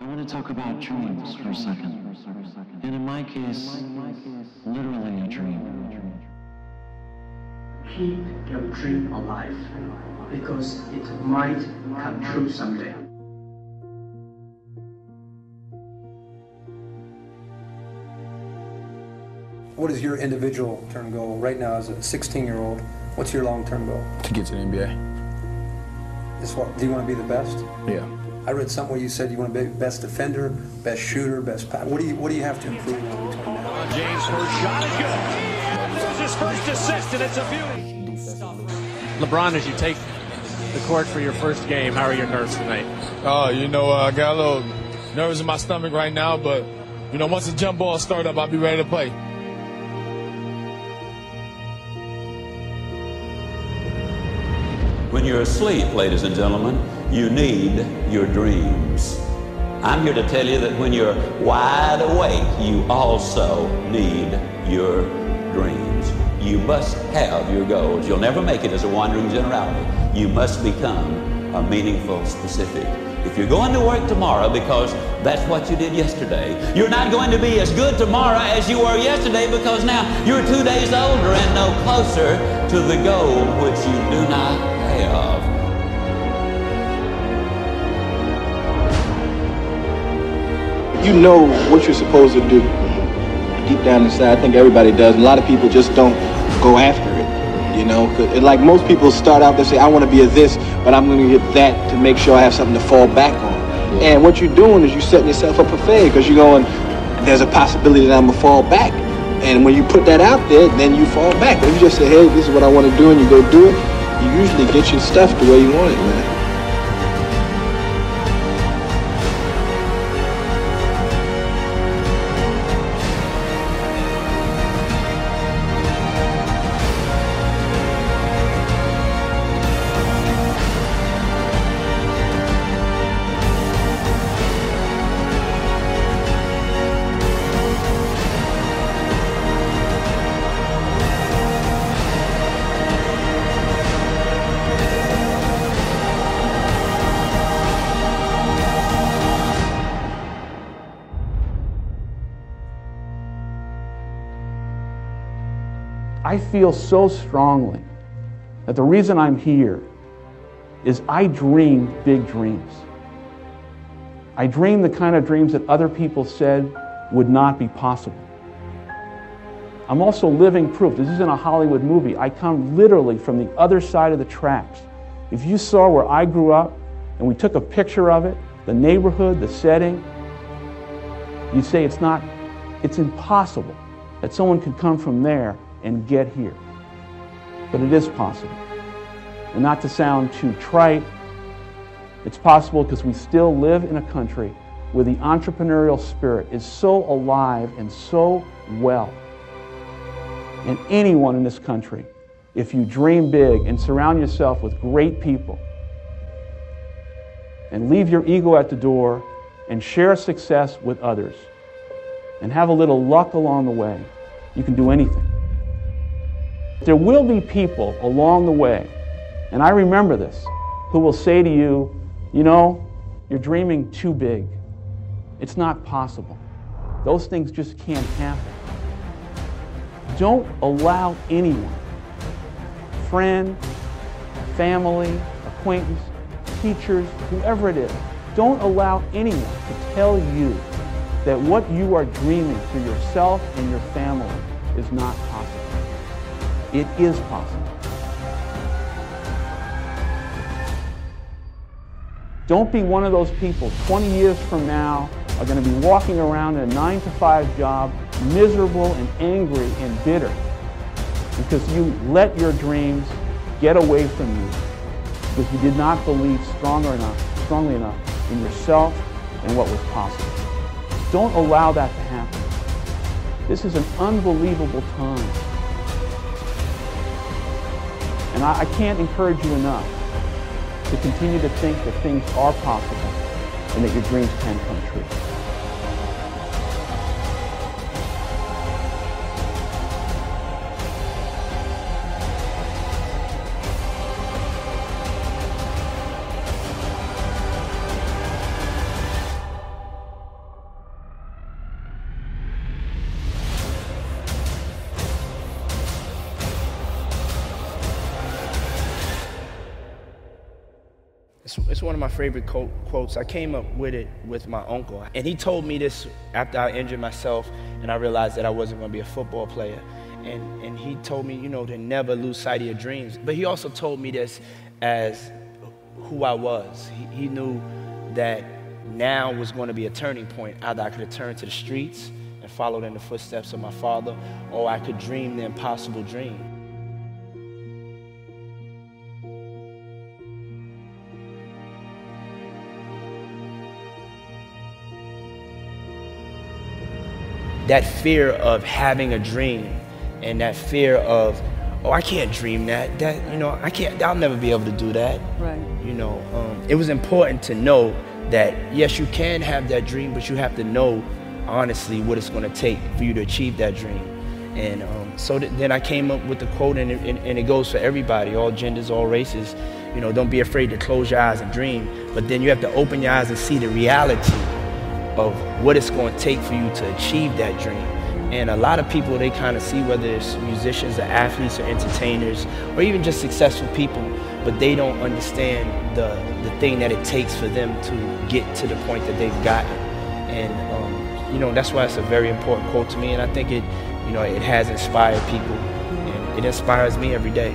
I want to talk about dreams for a second. And in my case, literally a dream. Keep your dream alive, because it might come true someday. What is your individual term goal right now as a 16-year-old? What's your long-term goal? To get to the NBA. Do you want to be the best? Yeah. I read somewhere you said you want to be best defender, best shooter, best pass. What do you have to improve on between now? James' first shot is good. It's his first assist, and it's a beauty. LeBron, as you take the court for your first game, how are your nerves tonight? I got a little nerves in my stomach right now, but, once the jump ball start up, I'll be ready to play. When you're asleep, ladies and gentlemen, you need your dreams. I'm here to tell you that when you're wide awake, you also need your dreams. You must have your goals. You'll never make it as a wandering generality. You must become a meaningful specific. If you're going to work tomorrow because that's what you did yesterday, you're not going to be as good tomorrow as you were yesterday, because now you're 2 days older and no closer to the goal which you do not have. You know what you're supposed to do deep down inside. I think everybody does. A lot of people just don't go after it, Like most people start out, they say, I want to be a this, but I'm going to get that to make sure I have something to fall back on. Yeah. And what you're doing is you're setting yourself up for failure, because you're going, there's a possibility that I'm going to fall back. And when you put that out there, then you fall back. But if you just say, hey, this is what I want to do, and you go do it, you usually get your stuff the way you want it, man. I feel so strongly that the reason I'm here is I dreamed big dreams. I dreamed the kind of dreams that other people said would not be possible. I'm also living proof. This isn't a Hollywood movie. I come literally from the other side of the tracks. If you saw where I grew up and we took a picture of it, the neighborhood, the setting, you'd say it's impossible that someone could come from there and get here. But it is possible. And not to sound too trite, it's possible because we still live in a country where the entrepreneurial spirit is so alive and so well. And anyone in this country, if you dream big and surround yourself with great people and leave your ego at the door and share success with others and have a little luck along the way, you can do anything. There will be people along the way, and I remember this, who will say to you, you're dreaming too big. It's not possible. Those things just can't happen. Don't allow anyone, friend, family, acquaintance, teachers, whoever it is, don't allow anyone to tell you that what you are dreaming for yourself and your family is not possible. It is possible. Don't be one of those people 20 years from now are going to be walking around in a 9-to-5 job, miserable and angry and bitter because you let your dreams get away from you because you did not believe strongly enough in yourself and what was possible. Don't allow that to happen. This is an unbelievable time. And I can't encourage you enough to continue to think that things are possible and that your dreams can come true. It's one of my favorite quotes. I came up with it with my uncle, and he told me this after I injured myself and I realized that I wasn't going to be a football player. And he told me, to never lose sight of your dreams. But he also told me this as who I was. He knew that now was going to be a turning point. Either I could return to the streets and follow in the footsteps of my father, or I could dream the impossible dream. That fear of having a dream and that fear of, I can't dream that, I'll never be able to do that. Right. It was important to know that, yes, you can have that dream, but you have to know honestly what it's going to take for you to achieve that dream. And so then I came up with the quote, and it goes for everybody, all genders, all races. Don't be afraid to close your eyes and dream, but then you have to open your eyes and see the reality of what it's going to take for you to achieve that dream. And a lot of people, they kind of see, whether it's musicians or athletes or entertainers or even just successful people, but they don't understand the thing that it takes for them to get to the point that they've gotten. And that's why it's a very important quote to me, and I think it has inspired people, and it inspires me every day.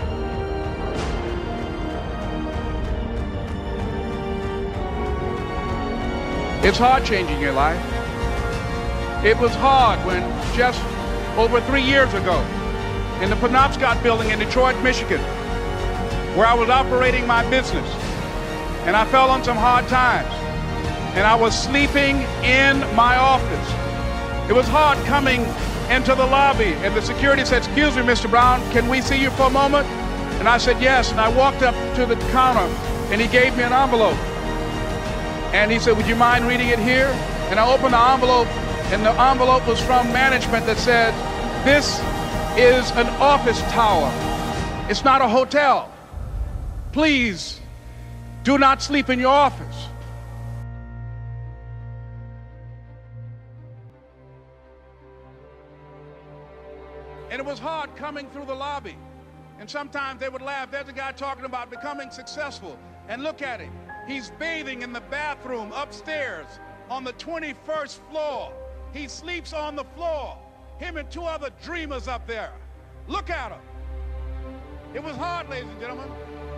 It's hard changing your life. It was hard when just over 3 years ago in the Penobscot building in Detroit, Michigan, where I was operating my business, and I fell on some hard times, and I was sleeping in my office. It was hard coming into the lobby, and the security said, "Excuse me, Mr. Brown, can we see you for a moment?" And I said, "Yes," and I walked up to the counter, and he gave me an envelope. And he said, "Would you mind reading it here?" And I opened the envelope, and the envelope was from management that said, "This is an office tower. It's not a hotel. Please do not sleep in your office." And it was hard coming through the lobby. And sometimes they would laugh. There's a guy talking about becoming successful. And look at him. He's bathing in the bathroom upstairs on the 21st floor. He sleeps on the floor. Him and 2 other dreamers up there. Look at him. It was hard, ladies and gentlemen.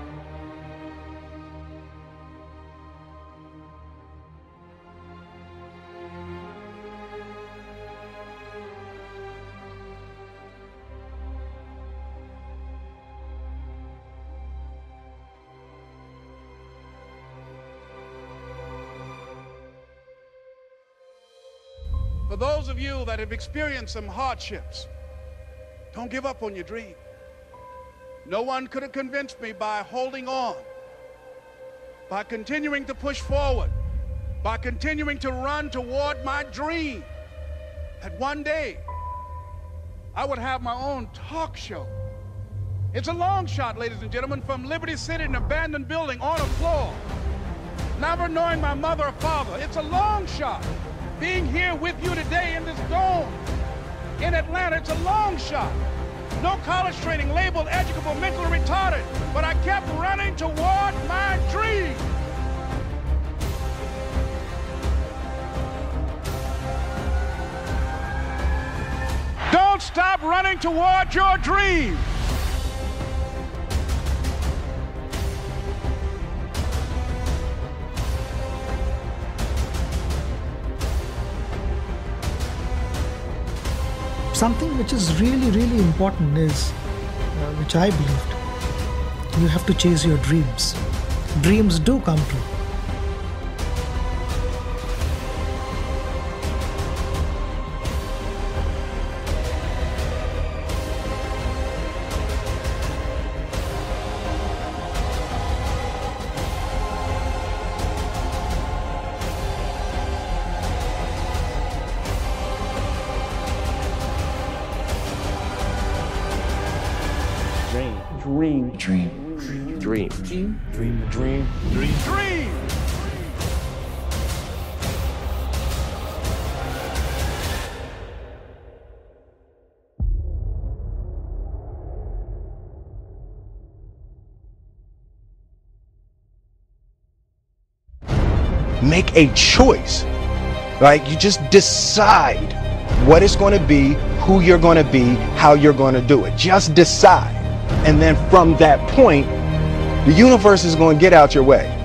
For those of you that have experienced some hardships, don't give up on your dream. No one could have convinced me by holding on, by continuing to push forward, by continuing to run toward my dream, that one day I would have my own talk show. It's a long shot, ladies and gentlemen, from Liberty City, an abandoned building on a floor, never knowing my mother or father. It's a long shot. Being here with you today in this dome in Atlanta, it's a long shot. No college training, labeled educable, mentally retarded, but I kept running toward my dream. Don't stop running toward your dream. Something which is really, really important is, which I believed, you have to chase your dreams. Dreams do come true. Dream. make a choice. Right? You just decide what it's going to be, who you're going to be, how you're going to do it. Just decide. And then from that point, the universe is going to get out your way.